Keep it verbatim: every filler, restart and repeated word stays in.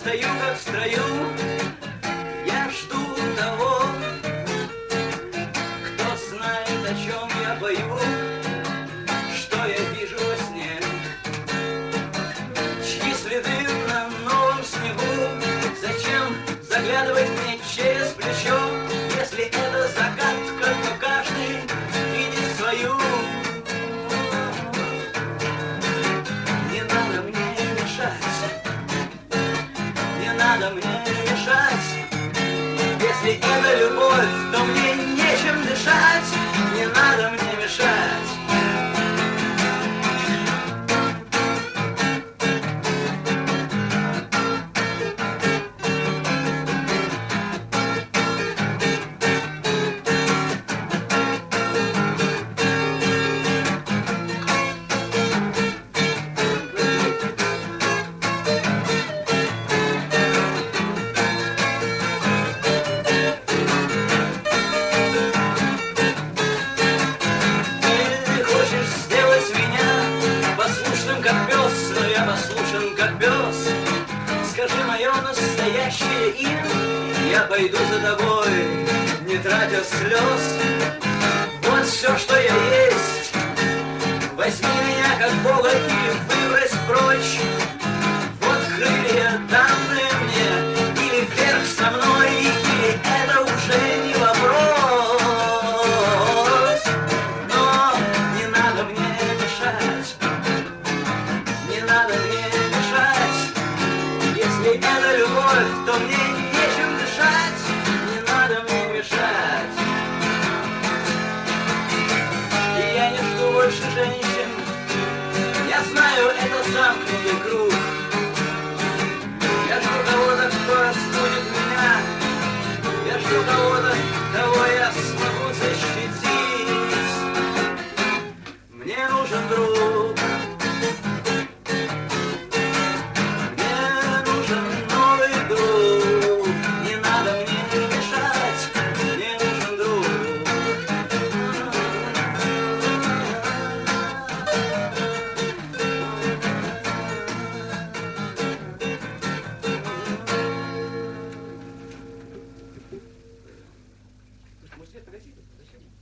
стою как в строю, я жду того, кто знает, о чем я пою, что я вижу во сне, чьи следы на новом снегу. Зачем заглядывать мне через плечо, если это загадка, то каждый видит свою. Не надо мне мешать, не надо мне мешать. Если это любовь, то мне нечем дышать. Не надо мне мешать. Скажи мое настоящее имя, я пойду за тобой, не тратя слез. Вот все, что я есть. Возьми меня как Бога и выбрось прочь. Вот крылья, данные мне, или вверх со мной, или это уже не вопрос. Но не надо мне мешать, не надо мне мешать. Если это любовь, то мне нечем дышать. Не надо мне мешать. И я не жду больше женщин. Я знаю, это замкнутый круг. Я жду кого-то, кто разбудит меня. Я жду кого-то, кого я смогу защитить. Мне нужен друг. Может, свет погасить? Зачем?